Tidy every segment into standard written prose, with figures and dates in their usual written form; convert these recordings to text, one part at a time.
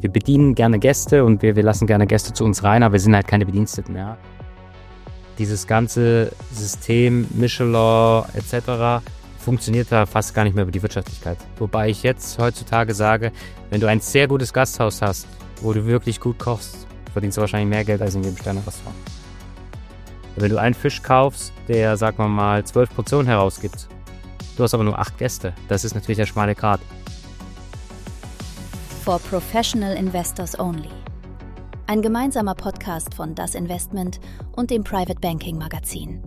Wir bedienen gerne Gäste und wir lassen gerne Gäste zu uns rein, aber wir sind halt keine Bediensteten, ja. Dieses ganze System, Michelin etc. funktioniert da fast gar nicht mehr über die Wirtschaftlichkeit. Wobei ich jetzt heutzutage sage, wenn du ein sehr gutes Gasthaus hast, wo du wirklich gut kochst, verdienst du wahrscheinlich mehr Geld als in jedem Sterne-Restaurant. Wenn du einen Fisch kaufst, der, sagen wir mal, 12 Portionen herausgibt, du hast aber nur 8 Gäste, das ist natürlich der schmale Grat. For Professional Investors Only. Ein gemeinsamer Podcast von Das Investment und dem Private Banking Magazin.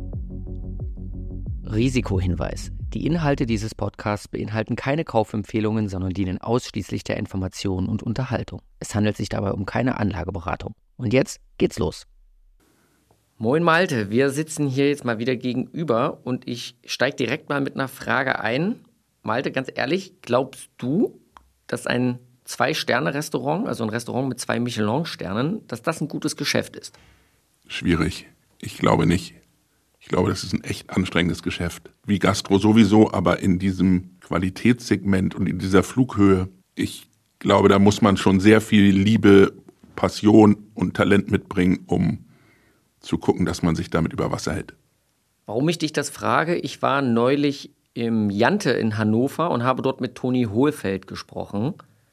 Risikohinweis. Die Inhalte dieses Podcasts beinhalten keine Kaufempfehlungen, sondern dienen ausschließlich der Information und Unterhaltung. Es handelt sich dabei um keine Anlageberatung. Und jetzt geht's los. Moin Malte, wir sitzen hier jetzt mal wieder gegenüber und ich steige direkt mal mit einer Frage ein. Malte, ganz ehrlich, glaubst du, dass ein 2-Sterne-Restaurant, also ein Restaurant mit 2 Michelin-Sternen, dass das ein gutes Geschäft ist? Schwierig. Ich glaube nicht. Ich glaube, das ist ein echt anstrengendes Geschäft. Wie Gastro sowieso, aber in diesem Qualitätssegment und in dieser Flughöhe, ich glaube, da muss man schon sehr viel Liebe, Passion und Talent mitbringen, um zu gucken, dass man sich damit über Wasser hält. Warum ich dich das frage, ich war neulich im Jante in Hannover und habe dort mit Toni Hohlfeld gesprochen.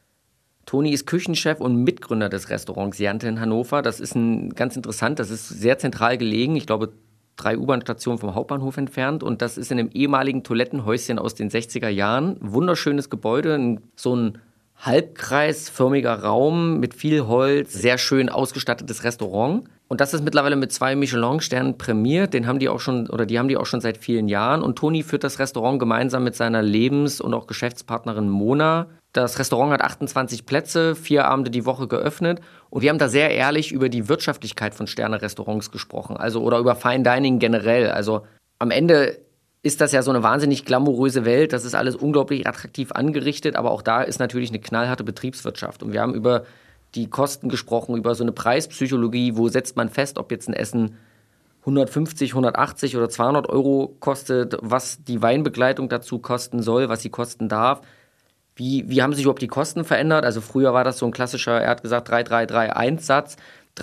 Toni ist Küchenchef und Mitgründer des Restaurants Jante in Hannover. Das ist ganz interessant, das ist sehr zentral gelegen, ich glaube 3 U-Bahn-Stationen vom Hauptbahnhof entfernt. Und das ist in einem ehemaligen Toilettenhäuschen aus den 60er Jahren. Wunderschönes Gebäude, so ein halbkreisförmiger Raum mit viel Holz, sehr schön ausgestattetes Restaurant. Und das ist mittlerweile mit 2 Michelin-Sternen prämiert. Die haben die auch schon seit vielen Jahren. Und Toni führt das Restaurant gemeinsam mit seiner Lebens- und auch Geschäftspartnerin Mona. Das Restaurant hat 28 Plätze, 4 Abende die Woche geöffnet. Und wir haben da sehr ehrlich über die Wirtschaftlichkeit von Sterne-Restaurants gesprochen. Oder über Fine Dining generell. Also am Ende ist das ja so eine wahnsinnig glamouröse Welt. Das ist alles unglaublich attraktiv angerichtet. Aber auch da ist natürlich eine knallharte Betriebswirtschaft. Und wir haben über die Kosten gesprochen, über so eine Preispsychologie. Wo setzt man fest, ob jetzt ein Essen 150, 180 oder 200 Euro kostet, was die Weinbegleitung dazu kosten soll, was sie kosten darf. Wie haben sich überhaupt die Kosten verändert? Also früher war das so ein klassischer, er hat gesagt, 3-3-3-1-Satz.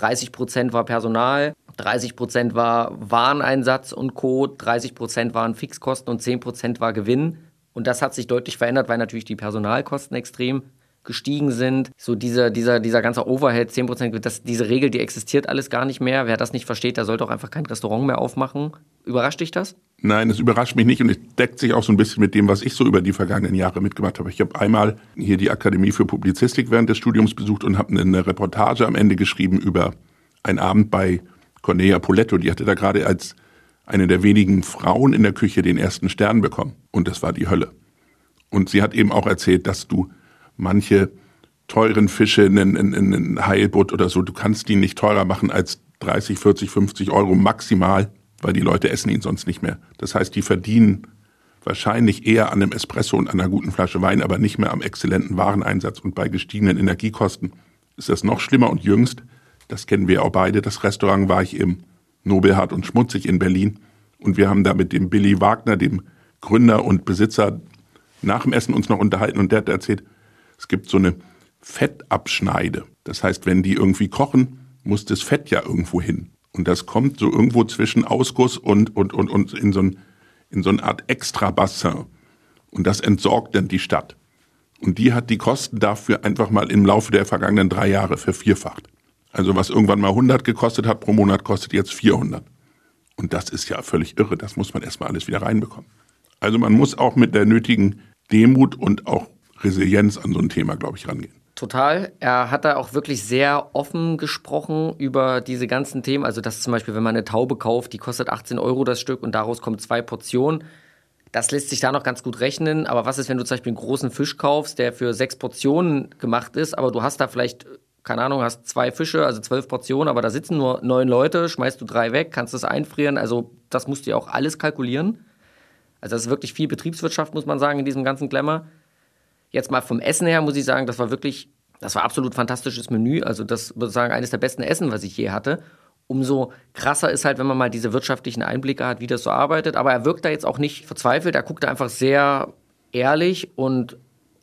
30% war Personal, 30% war Wareneinsatz und Co., 30% waren Fixkosten und 10% war Gewinn. Und das hat sich deutlich verändert, weil natürlich die Personalkosten extrem gestiegen sind. So dieser ganze Overhead, 10%, diese Regel, die existiert alles gar nicht mehr. Wer das nicht versteht, der sollte auch einfach kein Restaurant mehr aufmachen. Überrascht dich das? Nein, es überrascht mich nicht und es deckt sich auch so ein bisschen mit dem, was ich so über die vergangenen Jahre mitgemacht habe. Ich habe einmal hier die Akademie für Publizistik während des Studiums besucht und habe eine Reportage am Ende geschrieben über einen Abend bei Cornelia Poletto. Die hatte da gerade als eine der wenigen Frauen in der Küche den ersten Stern bekommen. Und das war die Hölle. Und sie hat eben auch erzählt, dass du manche teuren Fische, einen Heilbutt oder so, du kannst die nicht teurer machen als 30, 40, 50 Euro maximal, weil die Leute essen ihn sonst nicht mehr. Das heißt, die verdienen wahrscheinlich eher an einem Espresso und an einer guten Flasche Wein, aber nicht mehr am exzellenten Wareneinsatz. Und bei gestiegenen Energiekosten ist das noch schlimmer. Und jüngst, das kennen wir auch beide, das Restaurant war ich im Nobelhart und Schmutzig in Berlin. Und wir haben da mit dem Billy Wagner, dem Gründer und Besitzer, nach dem Essen uns noch unterhalten. Und der hat erzählt, es gibt so eine Fettabschneide. Das heißt, wenn die irgendwie kochen, muss das Fett ja irgendwo hin. Und das kommt so irgendwo zwischen Ausguss und in so eine Art Extrabassin. Und das entsorgt dann die Stadt. Und die hat die Kosten dafür einfach mal im Laufe der vergangenen 3 Jahre vervierfacht. Also was irgendwann mal 100 gekostet hat pro Monat, kostet jetzt 400. Und das ist ja völlig irre. Das muss man erstmal alles wieder reinbekommen. Also man muss auch mit der nötigen Demut und auch Resilienz an so ein Thema, glaube ich, rangehen. Total. Er hat da auch wirklich sehr offen gesprochen über diese ganzen Themen. Also dass zum Beispiel, wenn man eine Taube kauft, die kostet 18 Euro das Stück und daraus kommen 2 Portionen. Das lässt sich da noch ganz gut rechnen. Aber was ist, wenn du zum Beispiel einen großen Fisch kaufst, der für 6 Portionen gemacht ist, aber du hast da vielleicht, keine Ahnung, hast 2 Fische, also 12 Portionen, aber da sitzen nur 9 Leute, schmeißt du 3 weg, kannst das einfrieren. Also das musst du ja auch alles kalkulieren. Also das ist wirklich viel Betriebswirtschaft, muss man sagen, in diesem ganzen Glamour. Jetzt mal vom Essen her muss ich sagen, das war absolut fantastisches Menü. Also das würde ich sagen, eines der besten Essen, was ich je hatte. Umso krasser ist halt, wenn man mal diese wirtschaftlichen Einblicke hat, wie das so arbeitet. Aber er wirkt da jetzt auch nicht verzweifelt. Er guckt da einfach sehr ehrlich und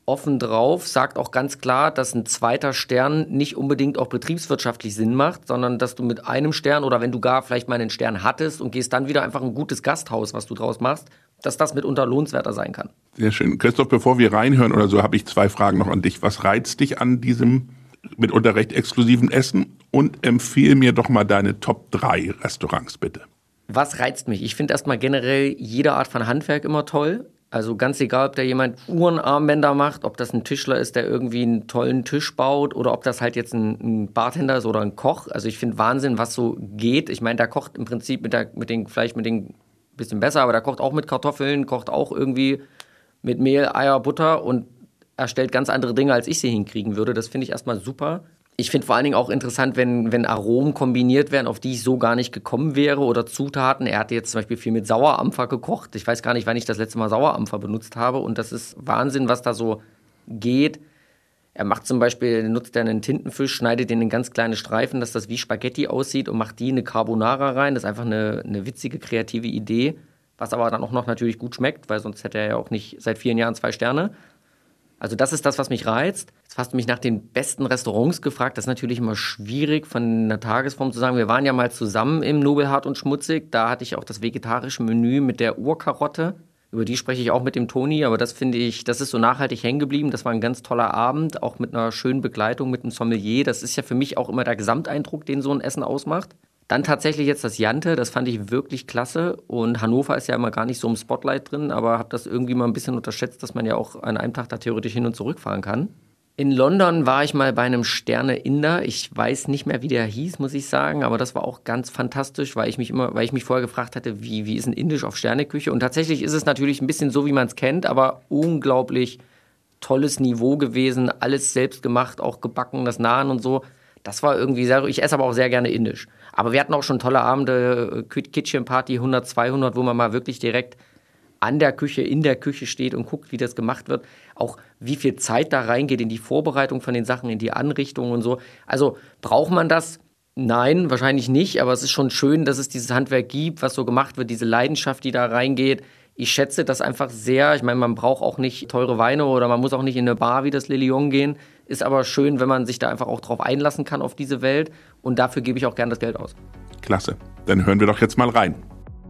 offen drauf, sagt auch ganz klar, dass ein zweiter Stern nicht unbedingt auch betriebswirtschaftlich Sinn macht, sondern dass du mit einem Stern oder wenn du gar vielleicht mal einen Stern hattest und gehst dann wieder einfach ein gutes Gasthaus, was du draus machst, dass das mitunter lohnenswerter sein kann. Sehr schön. Christoph, bevor wir reinhören oder so, habe ich 2 Fragen noch an dich. Was reizt dich an diesem mitunter recht exklusiven Essen? Und empfehle mir doch mal deine Top 3 Restaurants, bitte. Was reizt mich? Ich finde erstmal generell jede Art von Handwerk immer toll. Also ganz egal, ob da jemand Uhrenarmbänder macht, ob das ein Tischler ist, der irgendwie einen tollen Tisch baut oder ob das halt jetzt ein Bartender ist oder ein Koch. Also ich finde Wahnsinn, was so geht. Ich meine, der kocht im Prinzip vielleicht mit den bisschen besser, aber der kocht auch mit Kartoffeln, kocht auch irgendwie mit Mehl, Eier, Butter und erstellt ganz andere Dinge, als ich sie hinkriegen würde. Das finde ich erstmal super. Ich finde vor allen Dingen auch interessant, wenn Aromen kombiniert werden, auf die ich so gar nicht gekommen wäre oder Zutaten. Er hatte jetzt zum Beispiel viel mit Sauerampfer gekocht. Ich weiß gar nicht, wann ich das letzte Mal Sauerampfer benutzt habe und das ist Wahnsinn, was da so geht. Er macht zum Beispiel, nutzt er einen Tintenfisch, schneidet den in ganz kleine Streifen, dass das wie Spaghetti aussieht und macht die in eine Carbonara rein. Das ist einfach eine witzige, kreative Idee, was aber dann auch noch natürlich gut schmeckt, weil sonst hätte er ja auch nicht seit 4 Jahren 2 Sterne. Also das ist das, was mich reizt. Jetzt hast du mich nach den besten Restaurants gefragt. Das ist natürlich immer schwierig, von einer Tagesform zu sagen. Wir waren ja mal zusammen im Nobelhart und Schmutzig. Da hatte ich auch das vegetarische Menü mit der Urkarotte. Über die spreche ich auch mit dem Toni. Aber das finde ich, das ist so nachhaltig hängen geblieben. Das war ein ganz toller Abend, auch mit einer schönen Begleitung mit einem Sommelier. Das ist ja für mich auch immer der Gesamteindruck, den so ein Essen ausmacht. Dann tatsächlich jetzt das Jante, das fand ich wirklich klasse. Und Hannover ist ja immer gar nicht so im Spotlight drin, aber habe das irgendwie mal ein bisschen unterschätzt, dass man ja auch an einem Tag da theoretisch hin und zurück fahren kann. In London war ich mal bei einem Sterne-Inder. Ich weiß nicht mehr, wie der hieß, muss ich sagen, aber das war auch ganz fantastisch, weil ich mich vorher gefragt hatte, wie ist ein Indisch auf Sterneküche? Und tatsächlich ist es natürlich ein bisschen so, wie man es kennt, aber unglaublich tolles Niveau gewesen, alles selbst gemacht, auch gebacken, das Naan und so. Das war irgendwie sehr, ich esse aber auch sehr gerne indisch. Aber wir hatten auch schon tolle Abende, Kitchen Party 100, 200, wo man mal wirklich direkt an der Küche, in der Küche steht und guckt, wie das gemacht wird. Auch wie viel Zeit da reingeht in die Vorbereitung von den Sachen, in die Anrichtung und so. Also braucht man das? Nein, wahrscheinlich nicht. Aber es ist schon schön, dass es dieses Handwerk gibt, was so gemacht wird, diese Leidenschaft, die da reingeht. Ich schätze das einfach sehr. Ich meine, man braucht auch nicht teure Weine oder man muss auch nicht in eine Bar wie das Le Lion gehen. Ist aber schön, wenn man sich da einfach auch drauf einlassen kann auf diese Welt. Und dafür gebe ich auch gern das Geld aus. Klasse. Dann hören wir doch jetzt mal rein.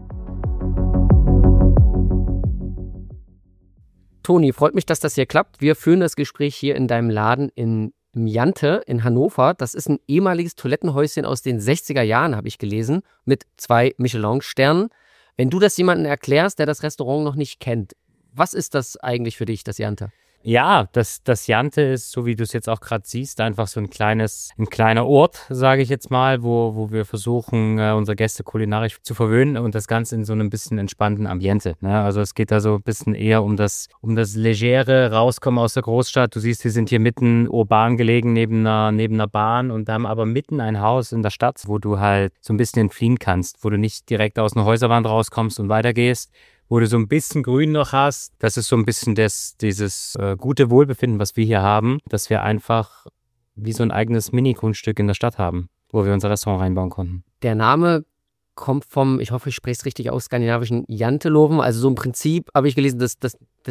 Toni, freut mich, dass das hier klappt. Wir führen das Gespräch hier in deinem Laden im Jante in Hannover. Das ist ein ehemaliges Toilettenhäuschen aus den 60er Jahren, habe ich gelesen, mit 2 Michelin-Sternen. Wenn du das jemandem erklärst, der das Restaurant noch nicht kennt, was ist das eigentlich für dich, das Jante? Ja, das Jante ist, so wie du es jetzt auch gerade siehst, einfach so ein kleiner Ort, sage ich jetzt mal, wo wir versuchen, unsere Gäste kulinarisch zu verwöhnen und das Ganze in so einem bisschen entspannten Ambiente. Ne? Also es geht da so ein bisschen eher um das legere Rauskommen aus der Großstadt. Du siehst, wir sind hier mitten urban gelegen neben einer Bahn und haben aber mitten ein Haus in der Stadt, wo du halt so ein bisschen entfliehen kannst, wo du nicht direkt aus einer Häuserwand rauskommst und weitergehst, wo du so ein bisschen Grün noch hast. Das ist so ein bisschen dieses gute Wohlbefinden, was wir hier haben, dass wir einfach wie so ein eigenes Mini-Grundstück in der Stadt haben, wo wir unser Restaurant reinbauen konnten. Der Name kommt vom, ich hoffe, ich spreche es richtig aus, skandinavischen Janteloven. Also so im Prinzip habe ich gelesen, dass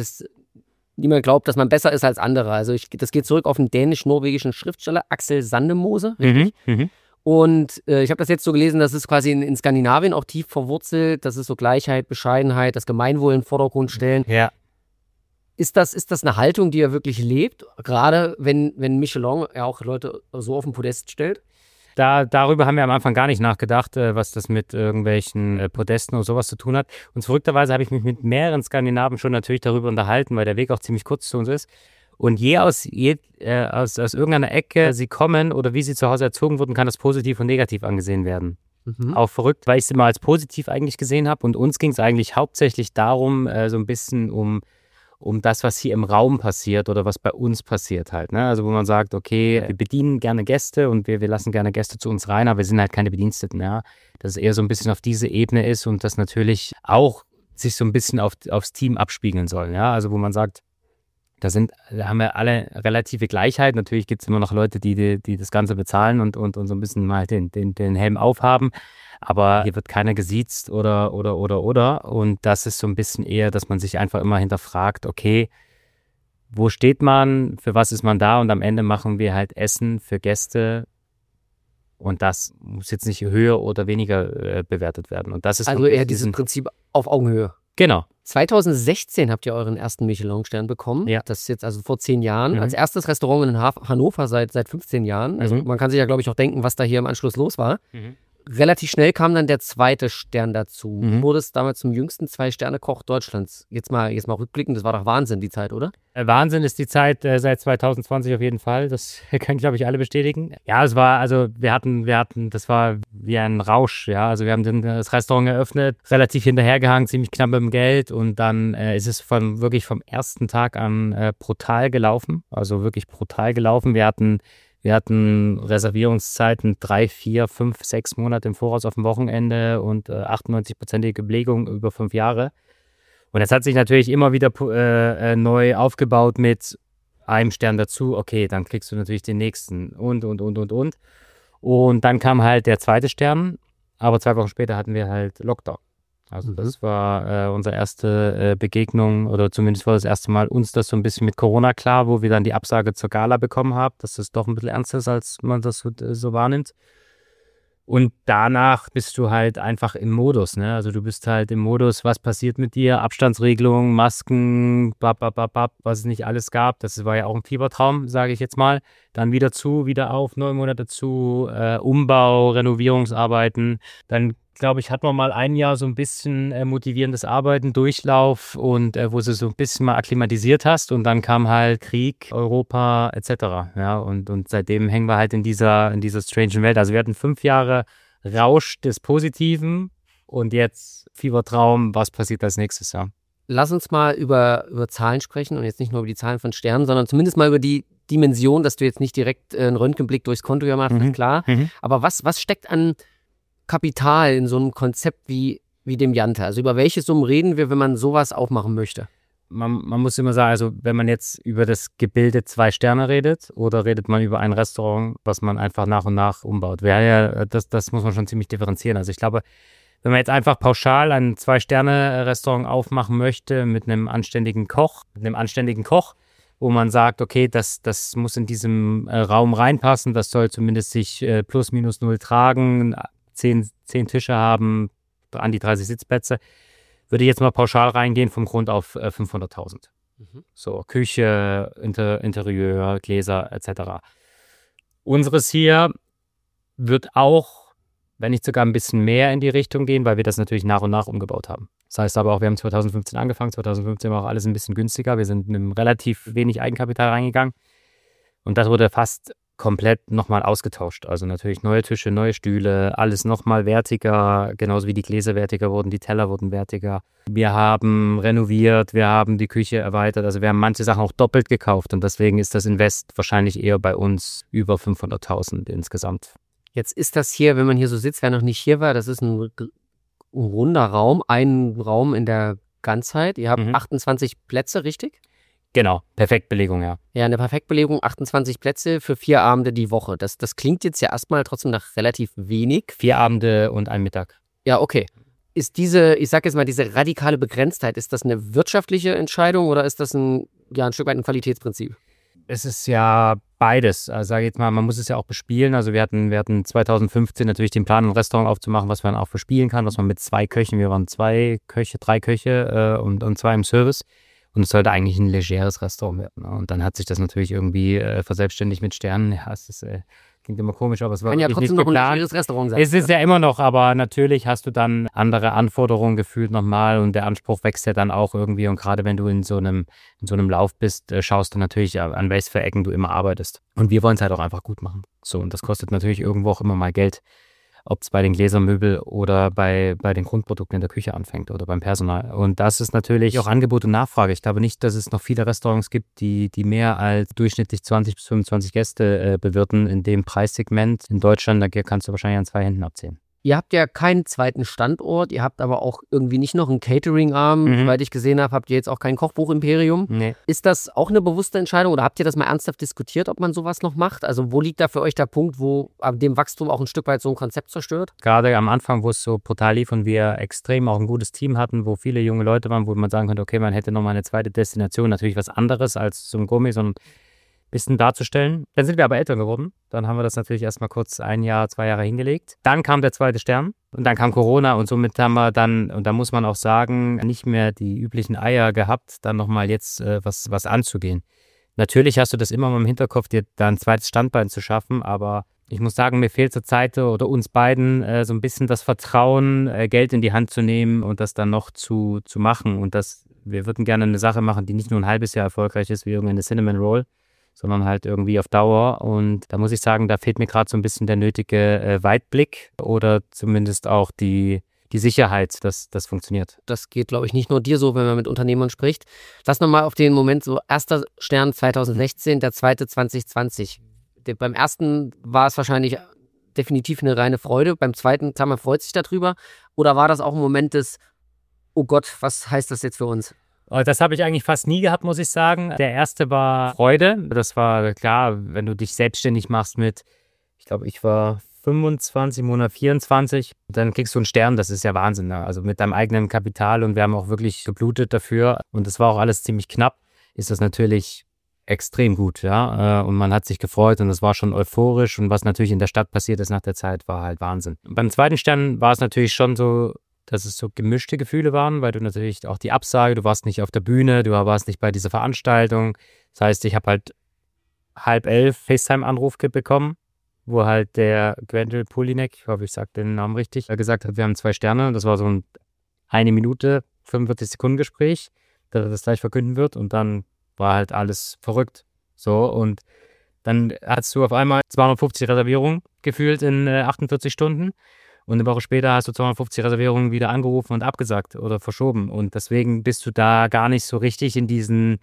niemand glaubt, dass man besser ist als andere. Also das geht zurück auf den dänisch-norwegischen Schriftsteller Axel Sandemose, richtig? Und ich habe das jetzt so gelesen, das ist quasi in Skandinavien auch tief verwurzelt. Das ist so Gleichheit, Bescheidenheit, das Gemeinwohl in den Vordergrund stellen. Ja. Ist das eine Haltung, die er wirklich lebt? Gerade wenn Michelin ja auch Leute so auf den Podest stellt? Darüber haben wir am Anfang gar nicht nachgedacht, was das mit irgendwelchen Podesten oder sowas zu tun hat. Und verrückterweise habe ich mich mit mehreren Skandinaven schon natürlich darüber unterhalten, weil der Weg auch ziemlich kurz zu uns ist. Und aus irgendeiner Ecke sie kommen oder wie sie zu Hause erzogen wurden, kann das positiv und negativ angesehen werden. Auch verrückt, weil ich es immer als positiv eigentlich gesehen habe. Und uns ging es eigentlich hauptsächlich darum, so ein bisschen um das, was hier im Raum passiert oder was bei uns passiert halt. Ne? Also wo man sagt, okay, wir bedienen gerne Gäste und wir lassen gerne Gäste zu uns rein, aber wir sind halt keine Bediensteten. Ja? Dass es eher so ein bisschen auf diese Ebene ist und das natürlich auch sich so ein bisschen aufs Team abspiegeln soll. Ja? Also wo man sagt, da haben wir alle relative Gleichheit. Natürlich gibt es immer noch Leute, die das Ganze bezahlen und so ein bisschen mal den Helm aufhaben. Aber hier wird keiner gesiezt oder. Und das ist so ein bisschen eher, dass man sich einfach immer hinterfragt, okay, wo steht man, für was ist man da und am Ende machen wir halt Essen für Gäste und das muss jetzt nicht höher oder weniger bewertet werden. Und das ist also eher dieses Prinzip auf Augenhöhe. Genau. 2016 habt ihr euren ersten Michelin-Stern bekommen. Ja. Das ist jetzt also vor 10 Jahren. Als erstes Restaurant in Hannover seit 15 Jahren. Also man kann sich ja, glaube ich, auch denken, was da hier im Anschluss los war. Relativ schnell kam dann der zweite Stern dazu. Du wurdest damals zum jüngsten 2-Sterne-Koch Deutschlands. Jetzt mal rückblickend, das war doch Wahnsinn, die Zeit, oder? Wahnsinn ist die Zeit seit 2020 auf jeden Fall. Das können, glaube ich, alle bestätigen. Ja, es war, also wir hatten, das war wie ein Rausch, ja. Also wir haben das Restaurant eröffnet, relativ hinterhergehangen, ziemlich knapp mit dem Geld und dann ist es wirklich vom ersten Tag an brutal gelaufen. Also wirklich brutal gelaufen. Wir hatten Reservierungszeiten 3, 4, 5, 6 Monate im Voraus auf dem Wochenende und 98%ige Belegung über 5 Jahre. Und das hat sich natürlich immer wieder neu aufgebaut mit einem Stern dazu. Okay, dann kriegst du natürlich den nächsten und. Und dann kam halt der zweite Stern, aber 2 Wochen später hatten wir halt Lockdown. Also das war unsere erste Begegnung oder zumindest war das erste Mal uns das so ein bisschen mit Corona klar, wo wir dann die Absage zur Gala bekommen haben, dass das doch ein bisschen ernster ist, als man das so wahrnimmt. Und danach bist du halt einfach im Modus, ne? Also du bist halt im Modus, was passiert mit dir? Abstandsregelungen, Masken, was es nicht alles gab. Das war ja auch ein Fiebertraum, sage ich jetzt mal. Dann wieder zu, wieder auf, 9 Monate zu, Umbau, Renovierungsarbeiten. Dann, glaube ich, hat man mal ein Jahr so ein bisschen motivierendes Arbeiten, Durchlauf und wo du so ein bisschen mal akklimatisiert hast und dann kam halt Krieg, Europa etc. Ja, und seitdem hängen wir halt in dieser strangen Welt. Also wir hatten 5 Jahre Rausch des Positiven und jetzt Fiebertraum, was passiert als nächstes Jahr? Lass uns mal über Zahlen sprechen und jetzt nicht nur über die Zahlen von Sternen, sondern zumindest mal über die Dimension, dass du jetzt nicht direkt einen Röntgenblick durchs Konto machst, klar. Aber was steckt an Kapital in so einem Konzept wie dem Jante? Also über welche Summen reden wir, wenn man sowas aufmachen möchte? Man muss immer sagen, also wenn man jetzt über das Gebilde 2 Sterne redet oder redet man über ein Restaurant, was man einfach nach und nach umbaut. Das muss man schon ziemlich differenzieren. Also ich glaube, wenn man jetzt einfach pauschal ein 2-Sterne-Restaurant aufmachen möchte mit einem anständigen Koch, wo man sagt, okay, das muss in diesem Raum reinpassen, das soll zumindest sich plus minus 0 tragen, 10 Tische haben, an die 30 Sitzplätze, würde ich jetzt mal pauschal reingehen vom Grund auf 500.000. So, Küche, Interieur, Gläser etc. Unseres hier wird auch, wenn nicht sogar ein bisschen mehr in die Richtung gehen, weil wir das natürlich nach und nach umgebaut haben. Das heißt aber auch, wir haben 2015 angefangen, 2015 war auch alles ein bisschen günstiger, wir sind mit relativ wenig Eigenkapital reingegangen und das wurde fast komplett nochmal ausgetauscht. Also natürlich neue Tische, neue Stühle, alles nochmal wertiger, genauso wie die Gläser wertiger wurden, die Teller wurden wertiger. Wir haben renoviert, wir haben die Küche erweitert, also wir haben manche Sachen auch doppelt gekauft und deswegen ist das Invest wahrscheinlich eher bei uns über 500.000 insgesamt. Jetzt ist das hier, wenn man hier so sitzt, wer noch nicht hier war, das ist ein runder Raum, ein Raum in der Ganzheit. Ihr habt 28 Plätze, richtig? Genau, Perfektbelegung, ja. Ja, eine Perfektbelegung, 28 Plätze für 4 Abende die Woche. Das klingt jetzt ja erstmal trotzdem nach relativ wenig. 4 Abende und ein Mittag. Ja, okay. Ist ich sag jetzt mal, diese radikale Begrenztheit, ist das eine wirtschaftliche Entscheidung oder ist das ein Stück weit ein Qualitätsprinzip? Es ist ja beides. Also sage ich jetzt mal, man muss es ja auch bespielen. Also wir hatten 2015 natürlich den Plan, ein Restaurant aufzumachen, was man auch bespielen kann, was man mit 2 Köchen, wir waren 3 Köche und 2 im Service. Und es sollte eigentlich ein legeres Restaurant werden. Ne? Und dann hat sich das natürlich irgendwie verselbstständigt mit Sternen. Ja, klingt immer komisch, aber es war kann ja trotzdem noch ein legeres Restaurant sein. Es ist ja immer noch, aber natürlich hast du dann andere Anforderungen gefühlt nochmal und der Anspruch wächst ja dann auch irgendwie. Und gerade wenn du in so einem Lauf bist, schaust du natürlich, an welchen für Ecken du immer arbeitest. Und wir wollen es halt auch einfach gut machen. So, und das kostet natürlich irgendwo auch immer mal Geld. Ob es bei den Gläsermöbel oder bei den Grundprodukten in der Küche anfängt oder beim Personal. Und das ist natürlich auch Angebot und Nachfrage. Ich glaube nicht, dass es noch viele Restaurants gibt, die mehr als durchschnittlich 20 bis 25 Gäste bewirten in dem Preissegment. In Deutschland, da kannst du wahrscheinlich an 2 Händen abzählen. Ihr habt ja keinen zweiten Standort, ihr habt aber auch irgendwie nicht noch einen Catering-Arm. Soweit ich gesehen habe, habt ihr jetzt auch kein Kochbuch-Imperium. Nee. Ist das auch eine bewusste Entscheidung oder habt ihr das mal ernsthaft diskutiert, ob man sowas noch macht? Also wo liegt da für euch der Punkt, wo ab dem Wachstum auch ein Stück weit so ein Konzept zerstört? Gerade am Anfang, wo es so brutal lief und wir extrem auch ein gutes Team hatten, wo viele junge Leute waren, wo man sagen könnte, okay, man hätte nochmal eine zweite Destination, natürlich was anderes als so ein Gourmet, sondern ein bisschen darzustellen. Dann sind wir aber älter geworden. Dann haben wir das natürlich erstmal kurz 1 Jahr, 2 Jahre hingelegt. Dann kam der zweite Stern und dann kam Corona und somit haben wir dann, und da muss man auch sagen, nicht mehr die üblichen Eier gehabt, dann nochmal jetzt was anzugehen. Natürlich hast du das immer mal im Hinterkopf, dir da ein zweites Standbein zu schaffen, aber ich muss sagen, mir fehlt zur Zeit oder uns beiden so ein bisschen das Vertrauen, Geld in die Hand zu nehmen und das dann noch zu machen. Und wir würden gerne eine Sache machen, die nicht nur ein halbes Jahr erfolgreich ist, wie irgendeine Cinnamon Roll, sondern halt irgendwie auf Dauer. Und da muss ich sagen, da fehlt mir gerade so ein bisschen der nötige Weitblick oder zumindest auch die Sicherheit, dass das funktioniert. Das geht, glaube ich, nicht nur dir so, wenn man mit Unternehmern spricht. Lass nochmal auf den Moment so, erster Stern 2016, der zweite 2020. Beim ersten war es wahrscheinlich definitiv eine reine Freude. Beim zweiten, klar, man freut sich darüber. Oder war das auch ein Moment des, oh Gott, was heißt das jetzt für uns? Das habe ich eigentlich fast nie gehabt, muss ich sagen. Der erste war Freude. Das war klar, wenn du dich selbstständig machst mit, ich glaube, ich war 25, Monat 24, dann kriegst du einen Stern, das ist ja Wahnsinn. Ne? Also mit deinem eigenen Kapital und wir haben auch wirklich geblutet dafür und das war auch alles ziemlich knapp, ist das natürlich extrem gut, ja. Und man hat sich gefreut und es war schon euphorisch und was natürlich in der Stadt passiert ist nach der Zeit, war halt Wahnsinn. Und beim zweiten Stern war es natürlich schon so, dass es so gemischte Gefühle waren, weil du natürlich auch die Absage, du warst nicht auf der Bühne, du warst nicht bei dieser Veranstaltung. Das heißt, ich habe halt 10:30 FaceTime-Anruf bekommen, wo halt der Gwendel Polinek, ich hoffe, ich sage den Namen richtig, gesagt hat, wir haben 2 Sterne. Das war so ein 1 Minute, 45 Sekunden Gespräch, dass er das gleich verkünden wird und dann war halt alles verrückt. So, und dann hast du auf einmal 250 Reservierungen gefühlt in 48 Stunden. Und eine Woche später hast du 250 Reservierungen wieder angerufen und abgesagt oder verschoben. Und deswegen bist du da gar nicht so richtig in diesen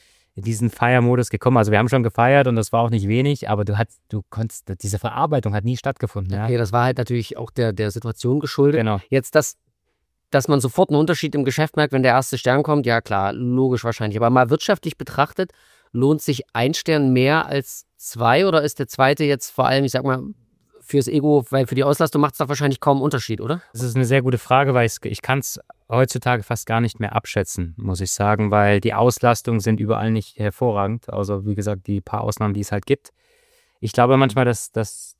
Feiermodus gekommen. Also wir haben schon gefeiert und das war auch nicht wenig, aber diese Verarbeitung hat nie stattgefunden. Ja? Okay, das war halt natürlich auch der Situation geschuldet. Genau. Jetzt dass man sofort einen Unterschied im Geschäft merkt, wenn der erste Stern kommt, ja klar, logisch wahrscheinlich. Aber mal wirtschaftlich betrachtet, lohnt sich ein Stern mehr als 2 oder ist der zweite jetzt vor allem, ich sag mal, fürs Ego, weil für die Auslastung macht es doch wahrscheinlich kaum einen Unterschied, oder? Das ist eine sehr gute Frage, weil ich kann es heutzutage fast gar nicht mehr abschätzen, muss ich sagen, weil die Auslastungen sind überall nicht hervorragend. Also wie gesagt, die paar Ausnahmen, die es halt gibt. Ich glaube manchmal, dass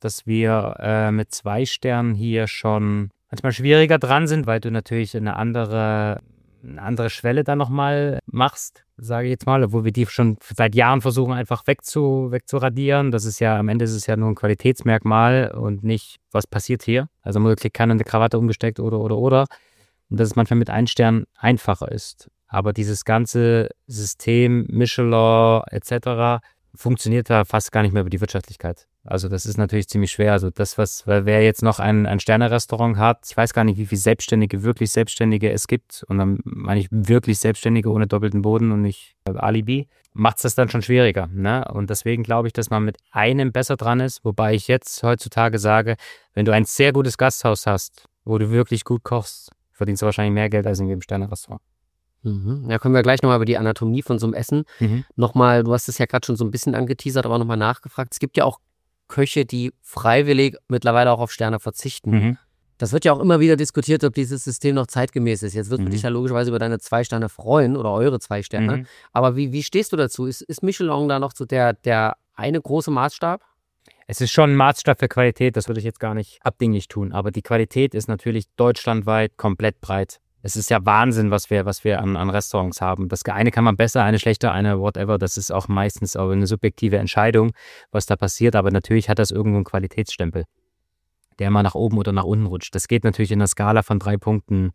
wir mit 2 Sternen hier schon manchmal schwieriger dran sind, weil du natürlich eine andere Schwelle dann nochmal machst, sage ich jetzt mal, obwohl wir die schon seit Jahren versuchen einfach wegzuradieren. Das ist ja, am Ende ist es ja nur ein Qualitätsmerkmal und nicht, was passiert hier. Also man kriegt keine Krawatte umgesteckt oder. Und dass es manchmal mit 1 Stern einfacher ist. Aber dieses ganze System, Michelin etc. funktioniert da fast gar nicht mehr über die Wirtschaftlichkeit. Also das ist natürlich ziemlich schwer. Also wer jetzt noch ein Sterne-Restaurant hat, ich weiß gar nicht, wie viele wirklich Selbstständige es gibt. Und dann meine ich wirklich Selbstständige ohne doppelten Boden und nicht Alibi. Macht es das dann schon schwieriger. Ne? Und deswegen glaube ich, dass man mit einem besser dran ist. Wobei ich jetzt heutzutage sage, wenn du ein sehr gutes Gasthaus hast, wo du wirklich gut kochst, verdienst du wahrscheinlich mehr Geld als in jedem Sterne-Restaurant. Ja, können wir gleich nochmal über die Anatomie von so einem Essen nochmal, du hast es ja gerade schon so ein bisschen angeteasert, aber nochmal nachgefragt. Es gibt ja auch Köche, die freiwillig mittlerweile auch auf Sterne verzichten. Das wird ja auch immer wieder diskutiert, ob dieses System noch zeitgemäß ist. Jetzt wirst du dich ja logischerweise über deine 2 Sterne freuen oder eure 2 Sterne. Aber wie stehst du dazu? Ist Michelin da noch so der eine große Maßstab? Es ist schon ein Maßstab für Qualität, das würde ich jetzt gar nicht abdinglich tun. Aber die Qualität ist natürlich deutschlandweit komplett breit. Es ist ja Wahnsinn, was wir an Restaurants haben. Das eine kann man besser, eine schlechter, eine whatever. Das ist auch meistens auch eine subjektive Entscheidung, was da passiert. Aber natürlich hat das irgendwo einen Qualitätsstempel, der mal nach oben oder nach unten rutscht. Das geht natürlich in einer Skala von 3 Punkten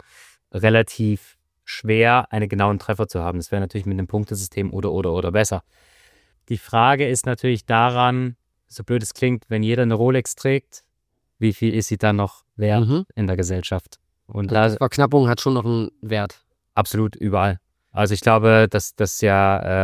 relativ schwer, einen genauen Treffer zu haben. Das wäre natürlich mit einem Punktesystem oder besser. Die Frage ist natürlich daran, so blöd es klingt, wenn jeder eine Rolex trägt, wie viel ist sie dann noch wert in der Gesellschaft? Und Verknappung hat schon noch einen Wert. Absolut, überall. Also ich glaube, dass das ja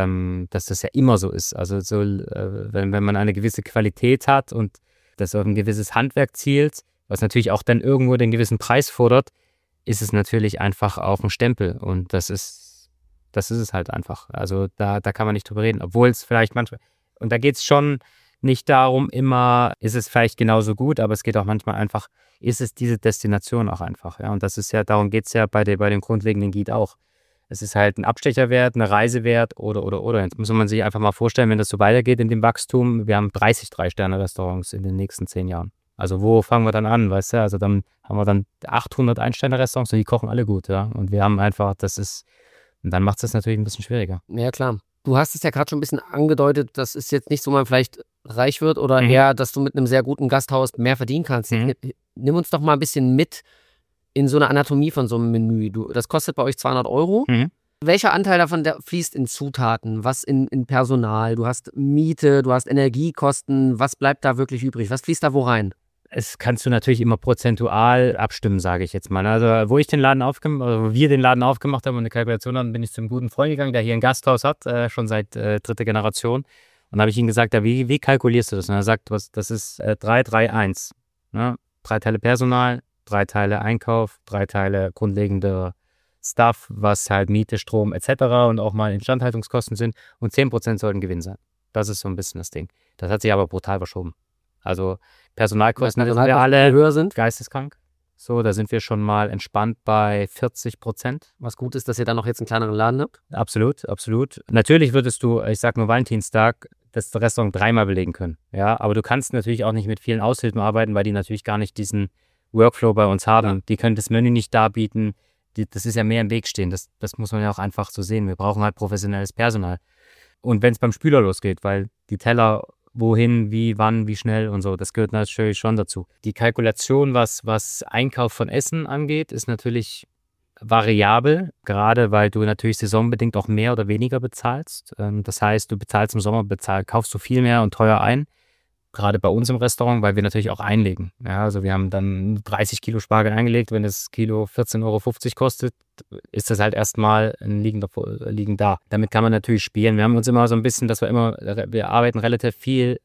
immer so ist. Also so, wenn man eine gewisse Qualität hat und das auf ein gewisses Handwerk zielt, was natürlich auch dann irgendwo den gewissen Preis fordert, ist es natürlich einfach auf dem Stempel. Und das ist es halt einfach. Also da kann man nicht drüber reden. Obwohl es vielleicht manchmal, und da geht es schon nicht darum, immer ist es vielleicht genauso gut, aber es geht auch manchmal einfach, ist es diese Destination auch einfach. Ja? Und das ist ja, darum geht es ja bei dem grundlegenden Guide auch. Es ist halt ein Abstecherwert, eine Reisewert oder. Jetzt muss man sich einfach mal vorstellen, wenn das so weitergeht in dem Wachstum, wir haben 30 3-Sterne-Restaurants in den nächsten 10 Jahren. Also wo fangen wir dann an, weißt du? Also dann haben wir dann 800 Ein-Sterne-Restaurants und die kochen alle gut, ja. Und wir haben einfach, und dann macht es das natürlich ein bisschen schwieriger. Ja, klar. Du hast es ja gerade schon ein bisschen angedeutet, das ist jetzt nicht so, man vielleicht reich wird oder eher, dass du mit einem sehr guten Gasthaus mehr verdienen kannst. Nimm uns doch mal ein bisschen mit in so eine Anatomie von so einem Menü. Das kostet bei euch 200 €. Welcher Anteil davon fließt in Zutaten, was in Personal? Du hast Miete, du hast Energiekosten. Was bleibt da wirklich übrig? Was fließt da wo rein? Es kannst du natürlich immer prozentual abstimmen, sage ich jetzt mal. Also wo wir den Laden aufgemacht haben und eine Kalkulation hatten, bin ich zum guten Freund gegangen, der hier ein Gasthaus hat, schon seit 3. Generation. Und habe ich ihm gesagt, wie kalkulierst du das? Und er sagt, das ist 3-3-1. Ne? 3 Teile Personal, 3 Teile Einkauf, 3 Teile grundlegende Stuff, was halt Miete, Strom etc. und auch mal Instandhaltungskosten sind. Und 10% sollten Gewinn sein. Das ist so ein bisschen das Ding. Das hat sich aber brutal verschoben. Also Personalkosten, sind wir alle höher sind, geisteskrank. So, da sind wir schon mal entspannt bei 40%. Was gut ist, dass ihr dann noch jetzt einen kleineren Laden habt. Absolut, absolut. Natürlich würdest du, ich sag nur Valentinstag, das Restaurant 3-mal belegen können. Ja, aber du kannst natürlich auch nicht mit vielen Aushilfen arbeiten, weil die natürlich gar nicht diesen Workflow bei uns haben. Ja. Die können das Menü nicht darbieten. Das ist ja mehr im Weg stehen. Das muss man ja auch einfach so sehen. Wir brauchen halt professionelles Personal. Und wenn es beim Spüler losgeht, weil die Teller wohin, wie, wann, wie schnell und so, das gehört natürlich schon dazu. Die Kalkulation, was Einkauf von Essen angeht, ist natürlich variabel, gerade weil du natürlich saisonbedingt auch mehr oder weniger bezahlst. Das heißt, du bezahlst im Sommer, kaufst du viel mehr und teuer ein. Gerade bei uns im Restaurant, weil wir natürlich auch einlegen. Ja, also wir haben dann 30 Kilo Spargel eingelegt. Wenn das Kilo 14,50 € kostet, ist das halt erstmal liegend da. Damit kann man natürlich spielen. Wir haben uns immer so ein bisschen, wir arbeiten relativ viel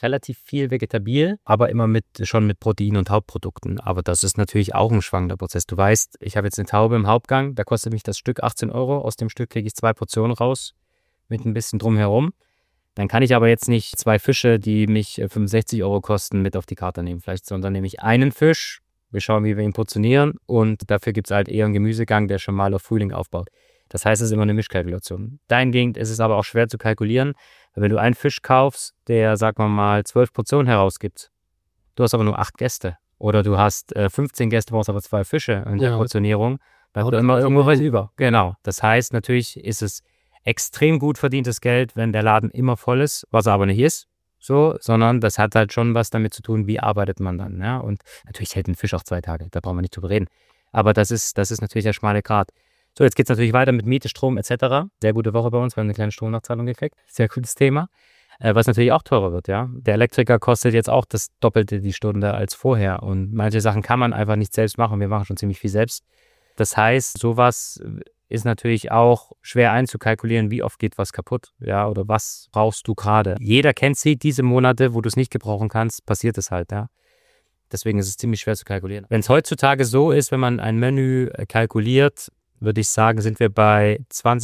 vegetabil, aber immer schon mit Protein und Hauptprodukten. Aber das ist natürlich auch ein schwankender Prozess. Du weißt, ich habe jetzt eine Taube im Hauptgang, da kostet mich das Stück 18 €. Aus dem Stück kriege ich 2 Portionen raus, mit ein bisschen drumherum. Dann kann ich aber jetzt nicht 2 Fische, die mich 65 € kosten, mit auf die Karte nehmen. Vielleicht, sondern nehme ich einen Fisch, wir schauen, wie wir ihn portionieren und dafür gibt es halt eher einen Gemüsegang, der schon mal auf Frühling aufbaut. Das heißt, es ist immer eine Mischkalkulation. Dahingehend ist es aber auch schwer zu kalkulieren, weil wenn du einen Fisch kaufst, der, sagen wir mal, 12 Portionen herausgibt, du hast aber nur 8 Gäste oder du hast 15 Gäste, brauchst aber 2 Fische in der Portionierung, bleibt immer irgendwo was über. Genau. Das heißt, natürlich ist es extrem gut verdientes Geld, wenn der Laden immer voll ist, was er aber nicht ist, so, sondern das hat halt schon was damit zu tun, wie arbeitet man dann, ja, und natürlich hält ein Fisch auch 2 Tage, da brauchen wir nicht drüber reden, aber das ist natürlich der schmale Grat. So, jetzt geht es natürlich weiter mit Miete, Strom etc. Sehr gute Woche bei uns, wir haben eine kleine Stromnachzahlung gekriegt, sehr cooles Thema, was natürlich auch teurer wird, ja. Der Elektriker kostet jetzt auch das Doppelte die Stunde als vorher und manche Sachen kann man einfach nicht selbst machen, wir machen schon ziemlich viel selbst. Das heißt, sowas ist natürlich auch schwer einzukalkulieren, wie oft geht was kaputt, ja, oder was brauchst du gerade. Jeder kennt sie, diese Monate, wo du es nicht gebrauchen kannst, passiert es halt, ja. Deswegen ist es ziemlich schwer zu kalkulieren. Wenn es heutzutage so ist, wenn man ein Menü kalkuliert, würde ich sagen, sind wir bei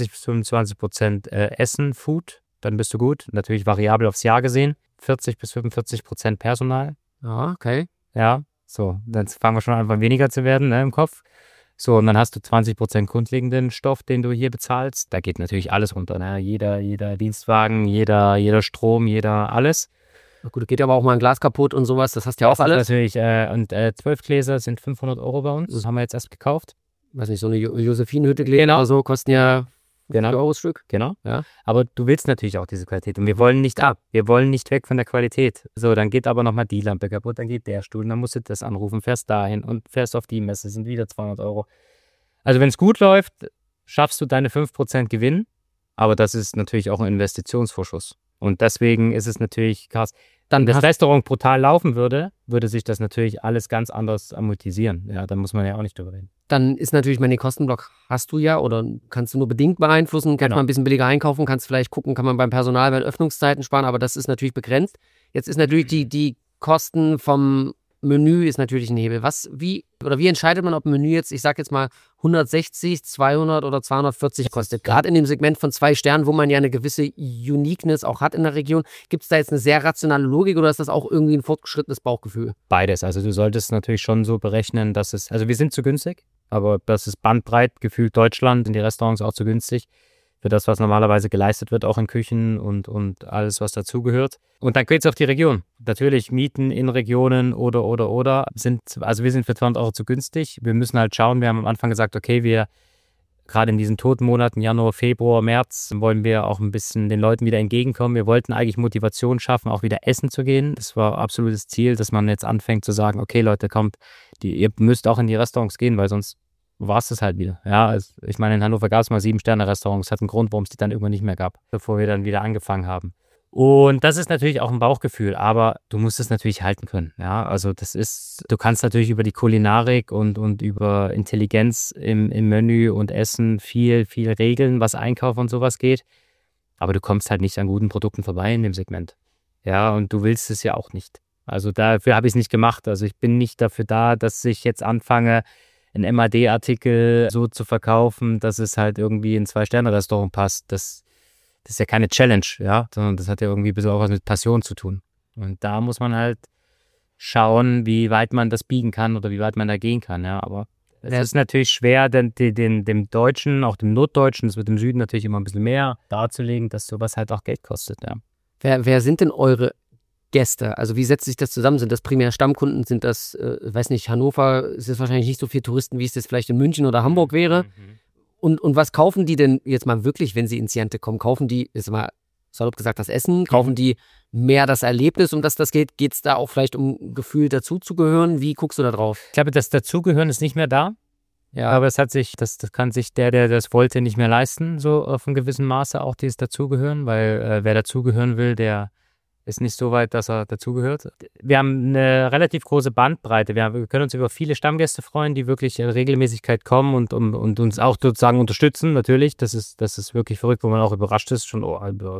20-25% Essen, Food, dann bist du gut. Natürlich variabel aufs Jahr gesehen. 40-45% Personal. Ja, okay. Ja, so, dann fangen wir schon an, weniger zu werden, ne, im Kopf. So, und dann hast du 20% grundlegenden Stoff, den du hier bezahlst. Da geht natürlich alles runter, ne? Jeder Dienstwagen, jeder Strom, jeder alles. Na gut, geht ja aber auch mal ein Glas kaputt und sowas, das hast du ja auch alles. Natürlich, und 12 Gläser sind 500 € bei uns. Das haben wir jetzt erst gekauft. Weiß nicht, so eine Josephinenhütte Gläser oder so kosten ja 4 € Stück. Genau. Ja. Aber du willst natürlich auch diese Qualität. Und wir wollen nicht ab. Wir wollen nicht weg von der Qualität. So, dann geht aber nochmal die Lampe kaputt, dann geht der Stuhl, dann musst du das anrufen, fährst dahin und fährst auf die Messe, sind wieder 200 €. Also wenn es gut läuft, schaffst du deine 5% Gewinn. Aber das ist natürlich auch ein Investitionsvorschuss. Und deswegen ist es natürlich krass. Wenn das Restaurant brutal laufen würde sich das natürlich alles ganz anders amortisieren. Ja, da muss man ja auch nicht drüber reden. Dann ist natürlich, den Kostenblock hast du ja oder kannst du nur bedingt beeinflussen. Kannst mal ein bisschen billiger einkaufen, kannst vielleicht gucken, kann man beim Personal bei Öffnungszeiten sparen, aber das ist natürlich begrenzt. Jetzt ist natürlich die Kosten vom Menü ist natürlich ein Hebel. Wie entscheidet man, ob ein Menü jetzt, ich sag jetzt mal, 160, 200 oder 240 kostet? Gerade in dem Segment von 2 Sternen, wo man ja eine gewisse Uniqueness auch hat in der Region. Gibt es da jetzt eine sehr rationale Logik oder ist das auch irgendwie ein fortgeschrittenes Bauchgefühl? Beides. Also du solltest natürlich schon so berechnen, also wir sind zu günstig, aber das ist bandbreit gefühlt Deutschland, sind die Restaurants auch zu günstig für das, was normalerweise geleistet wird, auch in Küchen und alles, was dazugehört. Und dann geht es auf die Region. Natürlich Mieten in Regionen oder wir sind für 200 Euro zu günstig. Wir müssen halt schauen, wir haben am Anfang gesagt, okay, wir gerade in diesen toten Monaten, Januar, Februar, März, wollen wir auch ein bisschen den Leuten wieder entgegenkommen. Wir wollten eigentlich Motivation schaffen, auch wieder essen zu gehen. Das war absolutes Ziel, dass man jetzt anfängt zu sagen, okay Leute, kommt, ihr müsst auch in die Restaurants gehen, weil sonst war es das halt wieder. Ja, also ich meine, in Hannover gab es mal 7-Sterne-Restaurants. Das hat einen Grund, warum es die dann irgendwann nicht mehr gab, bevor wir dann wieder angefangen haben. Und das ist natürlich auch ein Bauchgefühl, aber du musst es natürlich halten können. Ja, also du kannst natürlich über die Kulinarik und über Intelligenz im Menü und Essen viel regeln, was Einkauf und sowas geht. Aber du kommst halt nicht an guten Produkten vorbei in dem Segment. Ja, und du willst es ja auch nicht. Also dafür habe ich es nicht gemacht. Also ich bin nicht dafür da, dass ich jetzt anfange, einen MAD-Artikel so zu verkaufen, dass es halt irgendwie in 2-Sterne-Restaurant passt. Das ist ja keine Challenge, ja, sondern das hat ja irgendwie ein bisschen auch was mit Passion zu tun. Und da muss man halt schauen, wie weit man das biegen kann oder wie weit man da gehen kann, ja. Aber es ist natürlich schwer, dem Deutschen, auch dem Norddeutschen, das wird im Süden natürlich immer ein bisschen mehr, darzulegen, dass sowas halt auch Geld kostet, ja. Wer sind denn eure Gäste? Also wie setzt sich das zusammen? Sind das primär Stammkunden? Sind das, weiß nicht, Hannover ist jetzt wahrscheinlich nicht so viel Touristen, wie es jetzt vielleicht in München oder Hamburg wäre. Und was kaufen die denn jetzt mal wirklich, wenn sie ins Jante kommen? Kaufen die, jetzt mal salopp gesagt, das Essen? Kaufen die mehr das Erlebnis, um das geht? Geht es da auch vielleicht um Gefühl dazuzugehören? Wie guckst du da drauf? Ich glaube, das Dazugehören ist nicht mehr da. Ja. Aber das kann sich der das wollte, nicht mehr leisten, so auf einem gewissen Maße auch dieses Dazugehören, weil wer dazugehören will, der ist nicht so weit, dass er dazugehört. Wir haben eine relativ große Bandbreite. Wir können uns über viele Stammgäste freuen, die wirklich in Regelmäßigkeit kommen und uns auch sozusagen unterstützen. Natürlich, das ist wirklich verrückt, wo man auch überrascht ist. Schon,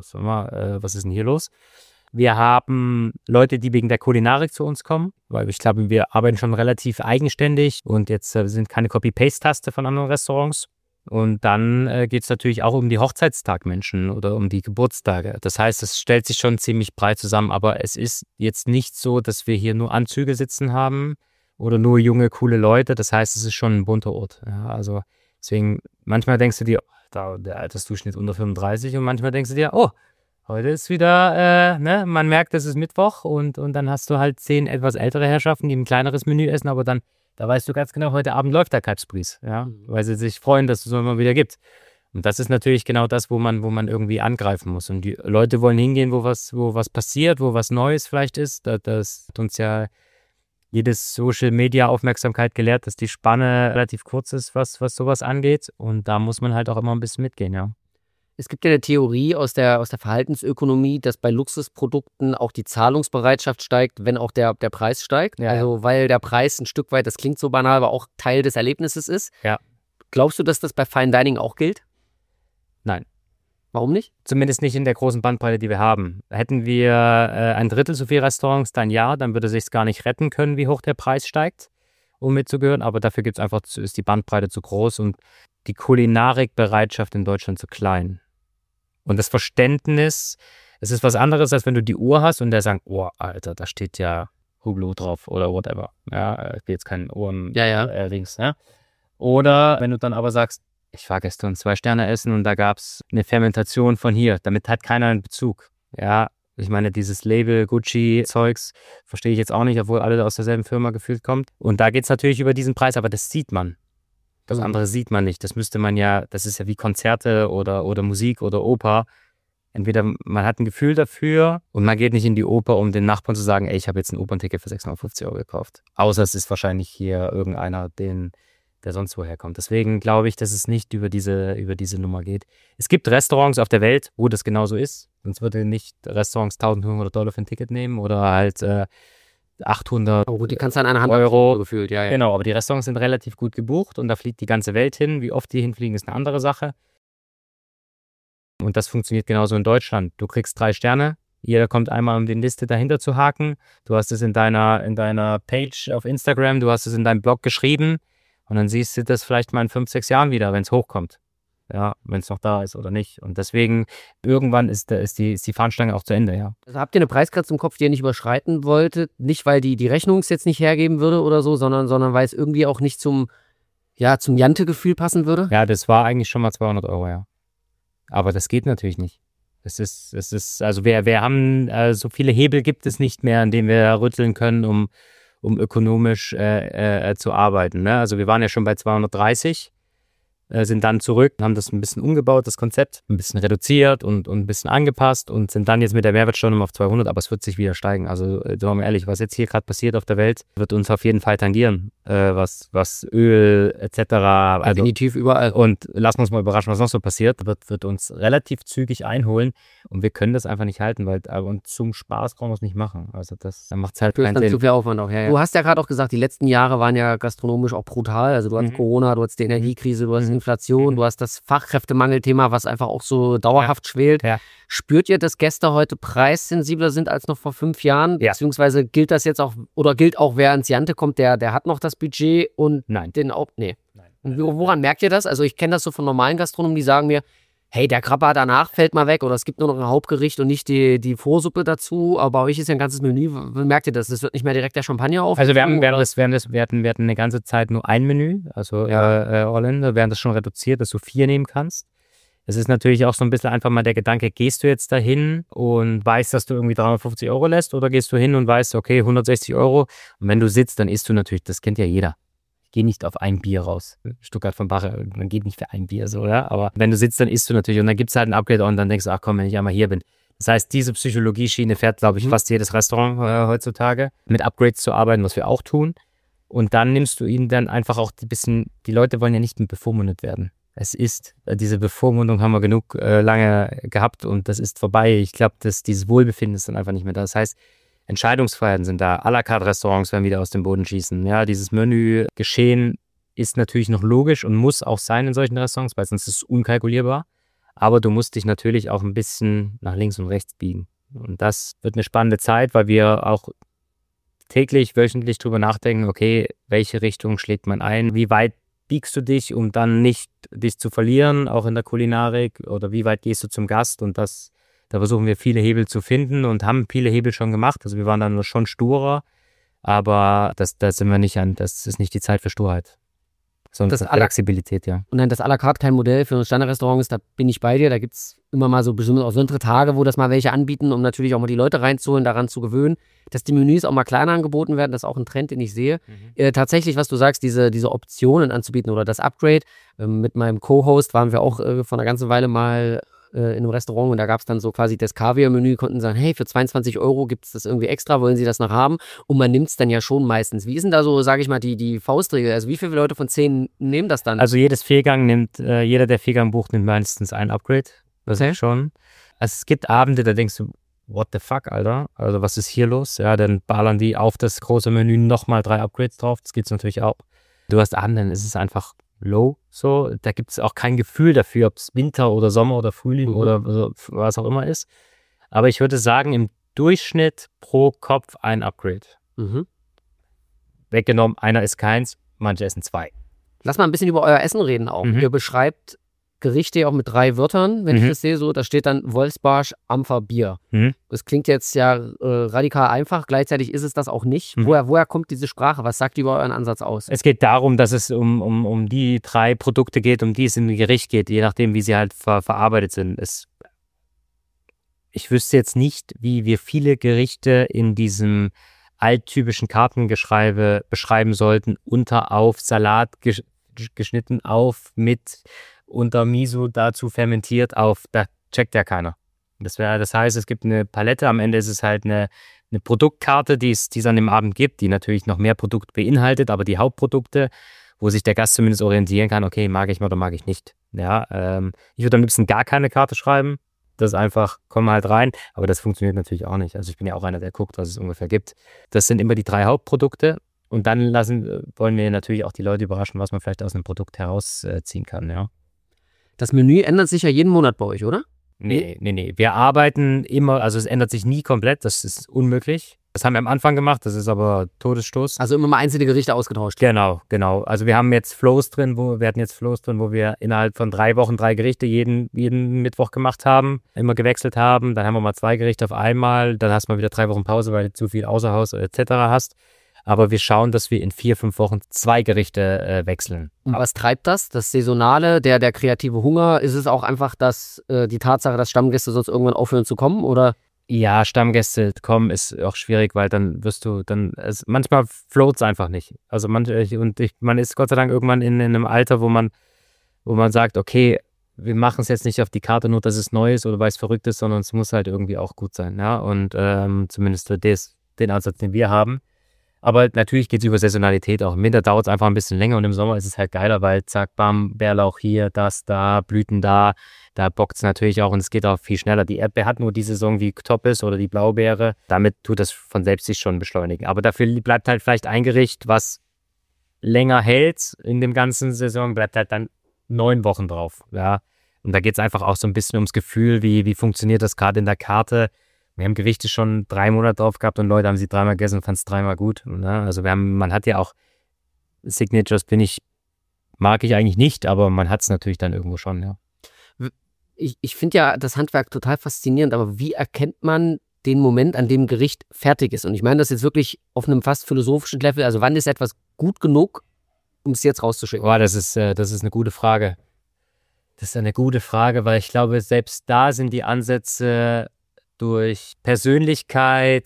was ist denn hier los? Wir haben Leute, die wegen der Kulinarik zu uns kommen, weil ich glaube, wir arbeiten schon relativ eigenständig und jetzt sind keine Copy-Paste-Taste von anderen Restaurants. Und dann geht es natürlich auch um die Hochzeitstagmenschen oder um die Geburtstage. Das heißt, es stellt sich schon ziemlich breit zusammen, aber es ist jetzt nicht so, dass wir hier nur Anzüge sitzen haben oder nur junge, coole Leute. Das heißt, es ist schon ein bunter Ort. Ja, also deswegen, manchmal denkst du dir, der Altersdurchschnitt unter 35 und manchmal denkst du dir, oh, heute ist wieder, man merkt, es ist Mittwoch und dann hast du halt 10 etwas ältere Herrschaften, die ein kleineres Menü essen, aber dann da weißt du ganz genau, heute Abend läuft der Kalbsbries, ja, weil sie sich freuen, dass es so immer wieder gibt. Und das ist natürlich genau das, wo man irgendwie angreifen muss. Und die Leute wollen hingehen, wo was passiert, wo was Neues vielleicht ist. Das hat uns ja jedes Social-Media-Aufmerksamkeit gelehrt, dass die Spanne relativ kurz ist, was sowas angeht. Und da muss man halt auch immer ein bisschen mitgehen, ja. Es gibt ja eine Theorie aus der Verhaltensökonomie, dass bei Luxusprodukten auch die Zahlungsbereitschaft steigt, wenn auch der Preis steigt. Ja, also weil der Preis ein Stück weit, das klingt so banal, aber auch Teil des Erlebnisses ist. Ja. Glaubst du, dass das bei Fine Dining auch gilt? Nein. Warum nicht? Zumindest nicht in der großen Bandbreite, die wir haben. Hätten wir ein Drittel so viele Restaurants, dann würde es sich gar nicht retten können, wie hoch der Preis steigt, um mitzugehören. Aber dafür ist die Bandbreite zu groß und die Kulinarikbereitschaft in Deutschland zu klein. Und das Verständnis, es ist was anderes, als wenn du die Uhr hast und der sagt, oh, Alter, da steht ja Hublot drauf oder whatever. Ja, ich will jetzt keinen Ohren links. Ja. Oder wenn du dann aber sagst, ich war gestern 2 Sterne essen und da gab es eine Fermentation von hier. Damit hat keiner einen Bezug. Ja, ich meine, dieses Label Gucci-Zeugs verstehe ich jetzt auch nicht, obwohl alle aus derselben Firma gefühlt kommt. Und da geht es natürlich über diesen Preis, aber das sieht man. Das andere sieht man nicht. Das müsste man ja, das ist ja wie Konzerte oder Musik oder Oper. Entweder man hat ein Gefühl dafür und man geht nicht in die Oper, um den Nachbarn zu sagen, ey, ich habe jetzt ein Opernticket für 650 € gekauft. Außer es ist wahrscheinlich hier irgendeiner, der sonst woher kommt. Deswegen glaube ich, dass es nicht über diese Nummer geht. Es gibt Restaurants auf der Welt, wo das genauso ist. Sonst würde nicht Restaurants $1.500 für ein Ticket nehmen oder halt 800 Oh gut, die kannst du an einer Hand Euro gefühlt, ja. Genau, aber die Restaurants sind relativ gut gebucht und da fliegt die ganze Welt hin. Wie oft die hinfliegen, ist eine andere Sache. Und das funktioniert genauso in Deutschland. Du kriegst 3 Sterne, Jeder kommt einmal, um die Liste dahinter zu haken. Du hast es in deiner Page auf Instagram, du hast es in deinem Blog geschrieben und dann siehst du das vielleicht mal in 5, 6 Jahren wieder, wenn es hochkommt. Ja, wenn es noch da ist oder nicht. Und deswegen, irgendwann ist die Fahnenstange auch zu Ende, ja. Also habt ihr eine Preisgrenze im Kopf, die ihr nicht überschreiten wolltet? Nicht, weil die Rechnung es jetzt nicht hergeben würde oder so, sondern weil es irgendwie auch nicht zum Jante-Gefühl passen würde? Ja, das war eigentlich schon mal 200 €, ja. Aber das geht natürlich nicht. Also wir haben, so viele Hebel gibt es nicht mehr, an denen wir rütteln können, um ökonomisch zu arbeiten. Ne? Also wir waren ja schon bei 230, sind dann zurück, haben das ein bisschen umgebaut, das Konzept, ein bisschen reduziert und ein bisschen angepasst und sind dann jetzt mit der Mehrwertsteuer auf 200, aber es wird sich wieder steigen. Also sagen wir mal ehrlich, was jetzt hier gerade passiert auf der Welt, wird uns auf jeden Fall tangieren, was Öl etc. Also, definitiv überall. und lassen wir uns mal überraschen, was noch so passiert, wird uns relativ zügig einholen und wir können das einfach nicht halten, weil und zum Spaß brauchen wir es nicht machen. Also dann macht es halt keinen Dann Sinn. zu viel Aufwand auch. Ja. Du hast ja gerade auch gesagt, die letzten Jahre waren ja gastronomisch auch brutal. Also du hattest Corona, du hattest die Energiekrise, du hast Inflation, du hast das Fachkräftemangelthema, was einfach auch so dauerhaft schwelt. Ja. Spürt ihr, dass Gäste heute preissensibler sind als noch vor 5 Jahren? Ja. Beziehungsweise gilt das jetzt auch, oder gilt auch, wer ins Jante kommt, der hat noch das Budget und Nein. den auch, nee. Und woran merkt ihr das? Also ich kenne das so von normalen Gastronomen, die sagen mir, hey, der Krabber danach fällt mal weg oder es gibt nur noch ein Hauptgericht und nicht die Vorsuppe dazu, aber bei euch ist ja ein ganzes Menü. Merkt ihr das? Das wird nicht mehr direkt der Champagner auf? Also wir hatten eine ganze Zeit nur ein Menü, also All-in, wir haben das schon reduziert, dass du 4 nehmen kannst. Es ist natürlich auch so ein bisschen einfach mal der Gedanke, gehst du jetzt dahin und weißt, dass du irgendwie 350 € lässt oder gehst du hin und weißt, okay, 160 € und wenn du sitzt, dann isst du natürlich, das kennt ja jeder. Ich gehe nicht auf ein Bier raus. Stuttgart von Bach, man geht nicht für ein Bier so, ja. Aber wenn du sitzt, dann isst du natürlich und dann gibt es halt ein Upgrade und dann denkst du, ach komm, wenn ich einmal hier bin. Das heißt, diese Psychologie-Schiene fährt, glaube ich, fast jedes Restaurant heutzutage, mit Upgrades zu arbeiten, was wir auch tun. Und dann nimmst du ihnen dann einfach auch die Leute wollen ja nicht mehr bevormundet werden. Es ist, diese Bevormundung haben wir genug lange gehabt und das ist vorbei. Ich glaube, dieses Wohlbefinden ist dann einfach nicht mehr da. Das heißt, Entscheidungsfreiheiten sind da. À la carte Restaurants werden wieder aus dem Boden schießen. Ja, dieses Menü-Geschehen ist natürlich noch logisch und muss auch sein in solchen Restaurants, weil sonst ist es unkalkulierbar. Aber du musst dich natürlich auch ein bisschen nach links und rechts biegen. Und das wird eine spannende Zeit, weil wir auch täglich, wöchentlich drüber nachdenken, okay, welche Richtung schlägt man ein? Wie weit biegst du dich, um dann nicht dich zu verlieren, auch in der Kulinarik? Oder wie weit gehst du zum Gast? Und da versuchen wir viele Hebel zu finden und haben viele Hebel schon gemacht. Also wir waren dann schon sturer, aber das ist nicht die Zeit für Sturheit. Sondern das Flexibilität, ja. Und dann das à la carte kein Modell für ein Standardrestaurant ist, da bin ich bei dir. Da gibt es immer mal so bestimmt auch so Tage, wo das mal welche anbieten, um natürlich auch mal die Leute reinzuholen, daran zu gewöhnen. Dass die Menüs auch mal kleiner angeboten werden, das ist auch ein Trend, den ich sehe. Tatsächlich, was du sagst, diese Optionen anzubieten oder das Upgrade. Mit meinem Co-Host waren wir auch vor einer ganzen Weile mal in einem Restaurant und da gab es dann so quasi das Kaviar-Menü, konnten sagen, hey, für 22 € gibt es das irgendwie extra, wollen Sie das noch haben? Und man nimmt es dann ja schon meistens. Wie ist denn da so, sage ich mal, die Faustregel? Also wie viele Leute von 10 nehmen das dann? Also jeder, der 4 bucht, nimmt meistens ein Upgrade. Das ist schon. Also es gibt Abende, da denkst du, what the fuck, Alter? Also was ist hier los? Ja, dann ballern die auf das große Menü nochmal 3 Upgrades drauf. Das geht's natürlich auch. Du hast Abende, dann ist es einfach low, so, da gibt es auch kein Gefühl dafür, ob es Winter oder Sommer oder Frühling oder so, was auch immer ist. Aber ich würde sagen, im Durchschnitt pro Kopf ein Upgrade. Weggenommen, einer ist keins, manche essen 2. Lass mal ein bisschen über euer Essen reden auch. Ihr beschreibt Gerichte auch mit 3 Wörtern, wenn ich das sehe, so, da steht dann Wolfsbarsch, Ampfer, Bier. Das klingt jetzt ja radikal einfach, gleichzeitig ist es das auch nicht. Woher kommt diese Sprache? Was sagt die über euren Ansatz aus? Es geht darum, dass es um die 3 Produkte geht, um die es im Gericht geht, je nachdem, wie sie halt verarbeitet sind. Ich wüsste jetzt nicht, wie wir viele Gerichte in diesem alttypischen Kartengeschreibe beschreiben sollten, unter, auf, Salat geschnitten, auf, mit, unter Miso dazu fermentiert, auf, da checkt ja keiner. Das heißt, es gibt eine Palette, am Ende ist es halt eine Produktkarte, die es an dem Abend gibt, die natürlich noch mehr Produkte beinhaltet, aber die Hauptprodukte, wo sich der Gast zumindest orientieren kann, okay, mag ich mal oder mag ich nicht. Ja, ich würde am liebsten gar keine Karte schreiben, das ist einfach, komm halt rein, aber das funktioniert natürlich auch nicht. Also ich bin ja auch einer, der guckt, was es ungefähr gibt. Das sind immer die 3 Hauptprodukte und dann wollen wir natürlich auch die Leute überraschen, was man vielleicht aus einem Produkt herausziehen kann, ja. Das Menü ändert sich ja jeden Monat bei euch, oder? Nee. Wir arbeiten immer, also es ändert sich nie komplett, das ist unmöglich. Das haben wir am Anfang gemacht, das ist aber Todesstoß. Also immer mal einzelne Gerichte ausgetauscht. Genau. Also wir hatten jetzt Flows drin, wo wir innerhalb von 3 Wochen 3 Gerichte jeden Mittwoch gemacht haben, immer gewechselt haben. Dann haben wir mal 2 Gerichte auf einmal, dann hast du mal wieder 3 Wochen Pause, weil du zu viel Außerhaus etc. hast. Aber wir schauen, dass wir in 4-5 Wochen 2 Gerichte wechseln. Aber was treibt das? Das Saisonale, der kreative Hunger? Ist es auch einfach die Tatsache, dass Stammgäste sonst irgendwann aufhören zu kommen, oder? Ja, Stammgäste kommen ist auch schwierig, weil dann manchmal float es einfach nicht. Also man ist Gott sei Dank irgendwann in einem Alter, wo man sagt, okay, wir machen es jetzt nicht auf die Karte, nur dass es neu ist oder weil es verrückt ist, sondern es muss halt irgendwie auch gut sein. Ja? Und zumindest den Ansatz, den wir haben. Aber natürlich geht es über Saisonalität auch. Im Winter dauert es einfach ein bisschen länger und im Sommer ist es halt geiler, weil zack, bam, Bärlauch hier, das da, Blüten da bockt es natürlich auch und es geht auch viel schneller. Die Erdbeere hat nur die Saison, wie top ist, oder die Blaubeere. Damit tut das von selbst sich schon beschleunigen. Aber dafür bleibt halt vielleicht ein Gericht, was länger hält in dem ganzen Saison, bleibt halt dann 9 Wochen drauf. Ja. Und da geht es einfach auch so ein bisschen ums Gefühl, wie funktioniert das gerade in der Karte. Wir haben Gerichte schon 3 Monate drauf gehabt und Leute haben sie 3-mal gegessen und fanden es 3-mal gut. Ne? Also man hat ja auch Signatures, mag ich eigentlich nicht, aber man hat es natürlich dann irgendwo schon, ja. Ich finde ja das Handwerk total faszinierend, aber wie erkennt man den Moment, an dem ein Gericht fertig ist? Und ich meine das jetzt wirklich auf einem fast philosophischen Level. Also wann ist etwas gut genug, um es jetzt rauszuschicken? Boah, das ist eine gute Frage. Das ist eine gute Frage, weil ich glaube, selbst da sind die Ansätze durch Persönlichkeit,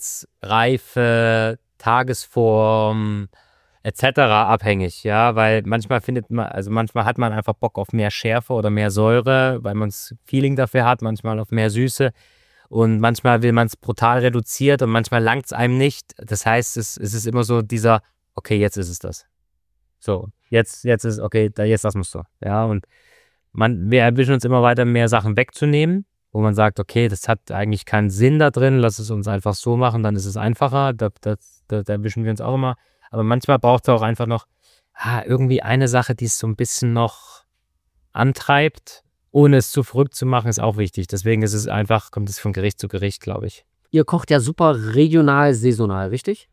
Reife, Tagesform etc. abhängig, ja, weil manchmal hat man einfach Bock auf mehr Schärfe oder mehr Säure, weil man das Feeling dafür hat, manchmal auf mehr Süße und manchmal will man es brutal reduziert und manchmal langt es einem nicht. Das heißt, es ist immer so dieser, okay, jetzt ist es das. So, jetzt ist es, okay, jetzt lassen wir es so. Ja, und wir erwischen uns immer weiter, mehr Sachen wegzunehmen, wo man sagt, okay, das hat eigentlich keinen Sinn da drin, lass es uns einfach so machen, dann ist es einfacher, da erwischen wir uns auch immer. Aber manchmal braucht es auch einfach noch irgendwie eine Sache, die es so ein bisschen noch antreibt, ohne es zu verrückt zu machen, ist auch wichtig. Deswegen kommt es von Gericht zu Gericht, glaube ich. Ihr kocht ja super regional, saisonal, richtig?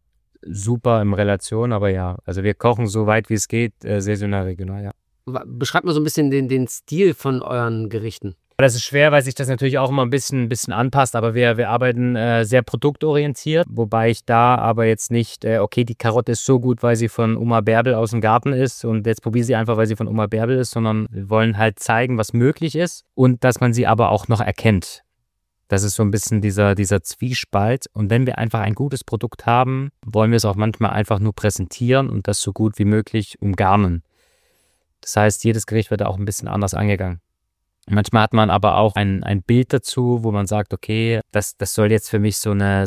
Super in Relation, aber ja. Also wir kochen so weit wie es geht, saisonal, regional, ja. Beschreibt mal so ein bisschen den Stil von euren Gerichten. Das ist schwer, weil sich das natürlich auch immer ein bisschen anpasst, aber wir arbeiten sehr produktorientiert, wobei ich da aber jetzt nicht, okay, die Karotte ist so gut, weil sie von Oma Bärbel aus dem Garten ist und jetzt probiere sie einfach, weil sie von Oma Bärbel ist, sondern wir wollen halt zeigen, was möglich ist und dass man sie aber auch noch erkennt. Das ist so ein bisschen dieser Zwiespalt und wenn wir einfach ein gutes Produkt haben, wollen wir es auch manchmal einfach nur präsentieren und das so gut wie möglich umgarnen. Das heißt, jedes Gericht wird auch ein bisschen anders angegangen. Manchmal hat man aber auch ein Bild dazu, wo man sagt, okay, das soll jetzt für mich so eine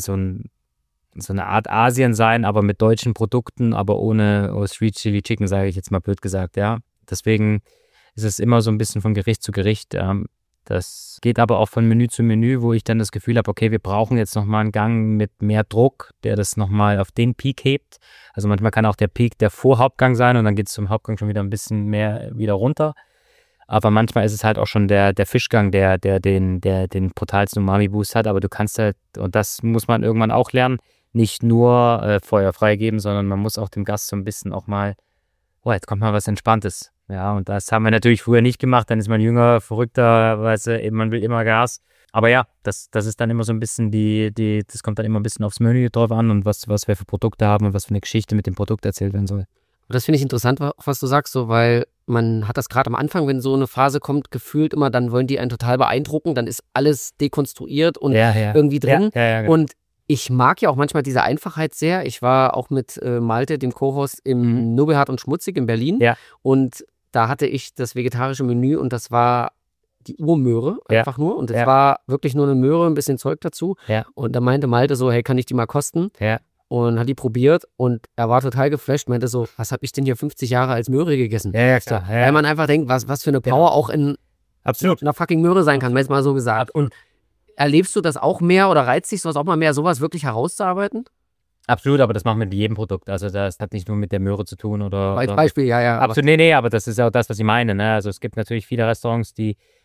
Art Asien sein, aber mit deutschen Produkten, aber ohne Sweet Chili Chicken, sage ich jetzt mal blöd gesagt, ja. Deswegen ist es immer so ein bisschen von Gericht zu Gericht. Das geht aber auch von Menü zu Menü, wo ich dann das Gefühl habe, okay, wir brauchen jetzt nochmal einen Gang mit mehr Druck, der das nochmal auf den Peak hebt. Also manchmal kann auch der Peak der Vorhauptgang sein und dann geht es zum Hauptgang schon wieder ein bisschen mehr wieder runter. Aber manchmal ist es halt auch schon der Fischgang, der den brutalsten Umami-Boost hat. Aber du kannst halt, und das muss man irgendwann auch lernen, nicht nur Feuer freigeben, sondern man muss auch dem Gast so ein bisschen auch mal, jetzt kommt mal was Entspanntes. Ja, und das haben wir natürlich früher nicht gemacht. Dann ist man jünger, verrückter, man will immer Gas. Aber ja, das ist dann immer so ein bisschen das kommt dann immer ein bisschen aufs Menü drauf an und was wir für Produkte haben und was für eine Geschichte mit dem Produkt erzählt werden soll. Und das finde ich interessant, was du sagst, so, weil man hat das gerade am Anfang, wenn so eine Phase kommt, gefühlt immer, dann wollen die einen total beeindrucken, dann ist alles dekonstruiert und irgendwie drin. Ja, genau. Und ich mag ja auch manchmal diese Einfachheit sehr. Ich war auch mit Malte, dem Co-Host, im Nobelhart und Schmutzig in Berlin. Ja. Und da hatte ich das vegetarische Menü und das war die Urmöhre einfach nur. Und es war wirklich nur eine Möhre, ein bisschen Zeug dazu. Ja. Und da meinte Malte so, hey, kann ich die mal kosten? Ja. Und hat die probiert und er war total geflasht, meinte so, was habe ich denn hier 50 Jahre als Möhre gegessen? Ja, klar. Ja. Weil man einfach denkt, was für eine Power auch in einer fucking Möhre sein kann, jetzt mal so gesagt. Und erlebst du das auch mehr oder reizt dich sowas auch mal mehr, sowas wirklich herauszuarbeiten? Absolut, aber das machen wir mit jedem Produkt. Also das hat nicht nur mit der Möhre zu tun oder... Als Beispiel, ja. Absolut, nee, aber das ist ja auch das, was ich meine. Ne? Also es gibt natürlich viele Restaurants, die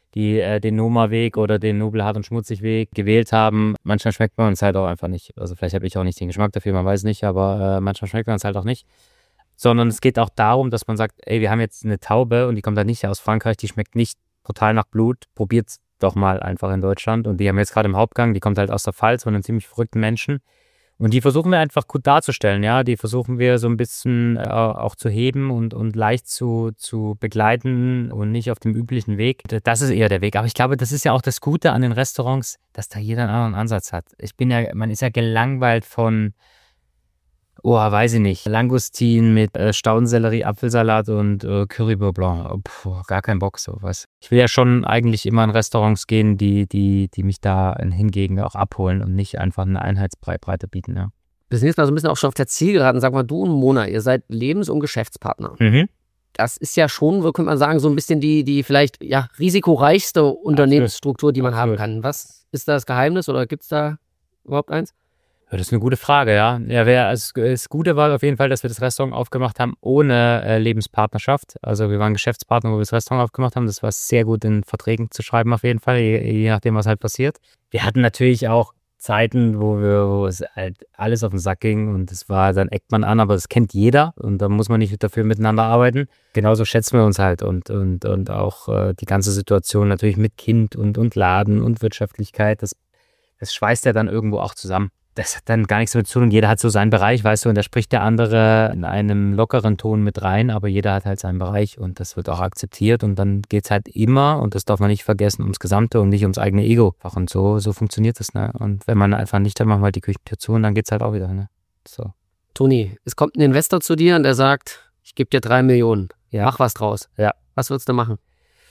den Noma-Weg oder den Nobel hart und schmutzig Weg gewählt haben. Manchmal schmeckt man uns halt auch einfach nicht. Also vielleicht habe ich auch nicht den Geschmack dafür, man weiß nicht, aber manchmal schmeckt man uns halt auch nicht. Sondern es geht auch darum, dass man sagt, ey, wir haben jetzt eine Taube und die kommt halt nicht aus Frankreich, die schmeckt nicht total nach Blut, probiert's doch mal einfach in Deutschland. Und die haben wir jetzt gerade im Hauptgang, die kommt halt aus der Pfalz von einem ziemlich verrückten Menschen. Und die versuchen wir einfach gut darzustellen, ja. Die versuchen wir so ein bisschen auch zu heben und leicht zu begleiten und nicht auf dem üblichen Weg. Das ist eher der Weg. Aber ich glaube, das ist ja auch das Gute an den Restaurants, dass da jeder einen anderen Ansatz hat. Man ist ja gelangweilt von, weiß ich nicht, Langustin mit Staudensellerie, Apfelsalat und Curry Beurre Blanc. Gar kein Bock, so was. Ich will ja schon eigentlich immer in Restaurants gehen, die mich da hingegen auch abholen und nicht einfach eine Einheitsbreite bieten, ja. Wir sind jetzt mal so ein bisschen auch schon auf der Zielgeraden. Sag mal, du und Mona, ihr seid Lebens- und Geschäftspartner. Das ist ja schon, könnte man sagen, so ein bisschen die vielleicht risikoreichste Unternehmensstruktur, die man haben kann. Was ist da das Geheimnis oder gibt es da überhaupt eins? Ja, das ist eine gute Frage, ja. Das Gute war auf jeden Fall, dass wir das Restaurant aufgemacht haben ohne Lebenspartnerschaft. Also wir waren Geschäftspartner, wo wir das Restaurant aufgemacht haben. Das war sehr gut in Verträgen zu schreiben auf jeden Fall, je nachdem, was halt passiert. Wir hatten natürlich auch Zeiten, wo es halt alles auf den Sack ging und dann eckt man an, aber das kennt jeder und da muss man nicht dafür miteinander arbeiten. Genauso schätzen wir uns halt und auch die ganze Situation natürlich mit Kind und Laden und Wirtschaftlichkeit, das schweißt ja dann irgendwo auch zusammen. Das hat dann gar nichts damit zu tun. Jeder hat so seinen Bereich, weißt du, und da spricht der andere in einem lockeren Ton mit rein, aber jeder hat halt seinen Bereich und das wird auch akzeptiert und dann geht es halt immer, und das darf man nicht vergessen, ums Gesamte und nicht ums eigene Ego. Und so funktioniert das, ne? Und wenn man einfach nicht, dann machen wir halt die Küchentür zu und dann geht es halt auch wieder, ne? So. Toni, es kommt ein Investor zu dir und der sagt, ich gebe dir 3 Millionen. Ja. Mach was draus. Ja. Was würdest du machen?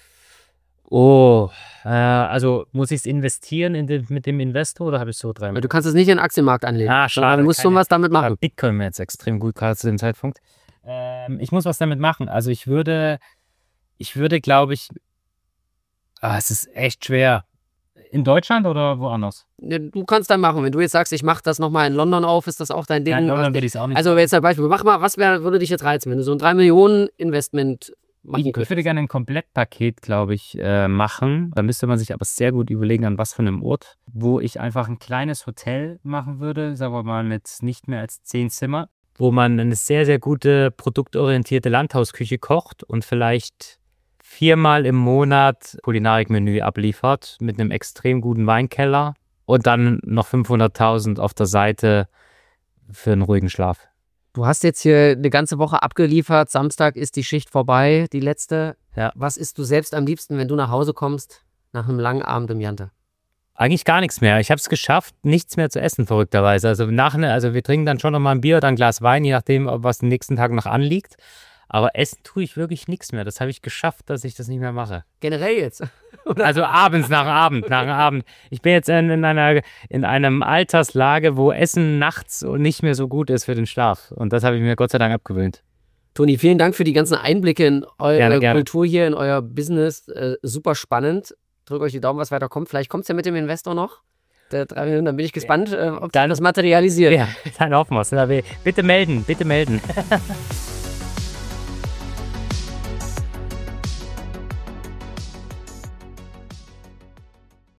Also muss ich es investieren mit dem Investor oder habe ich so 3 Millionen? Du kannst es nicht in den Aktienmarkt anlegen. Schade. Du musst schon was damit machen. Bitcoin mir jetzt extrem gut, gerade zu dem Zeitpunkt. Ich muss was damit machen. Also ich würde, glaube ich, es ist echt schwer. In Deutschland oder woanders? Du kannst dann machen. Wenn du jetzt sagst, ich mache das nochmal in London auf, ist das auch dein Ding? Ja, in London würde ich es auch nicht. Also jetzt ein Beispiel, würde dich jetzt reizen, wenn du so ein 3 Millionen Investment machen könntest? Ich würde gerne ein Komplettpaket, glaube ich, machen. Da müsste man sich aber sehr gut überlegen, an was für einem Ort, wo ich einfach ein kleines Hotel machen würde, sagen wir mal mit nicht mehr als 10 Zimmer, wo man eine sehr, sehr gute produktorientierte Landhausküche kocht und vielleicht 4-mal im Monat Kulinarikmenü abliefert mit einem extrem guten Weinkeller und dann noch 500.000 auf der Seite für einen ruhigen Schlaf. Du hast jetzt hier eine ganze Woche abgeliefert. Samstag ist die Schicht vorbei, die letzte. Ja. Was isst du selbst am liebsten, wenn du nach Hause kommst nach einem langen Abend im Jante? Eigentlich gar nichts mehr. Ich habe es geschafft, nichts mehr zu essen, verrückterweise. Also wir trinken dann schon noch mal ein Bier oder ein Glas Wein, je nachdem, was den nächsten Tag noch anliegt. Aber essen tue ich wirklich nichts mehr. Das habe ich geschafft, dass ich das nicht mehr mache. Generell jetzt? Also abends, nach dem Abend. Ich bin jetzt in einem Alterslage, wo Essen nachts nicht mehr so gut ist für den Schlaf. Und das habe ich mir Gott sei Dank abgewöhnt. Toni, vielen Dank für die ganzen Einblicke in eure Kultur hier, in euer Business. Super spannend. Drückt euch die Daumen, was weiter kommt. Vielleicht kommt es ja mit dem Investor noch. Dann bin ich gespannt, ob das materialisiert. Ja, dann hoffen wir es. Bitte melden.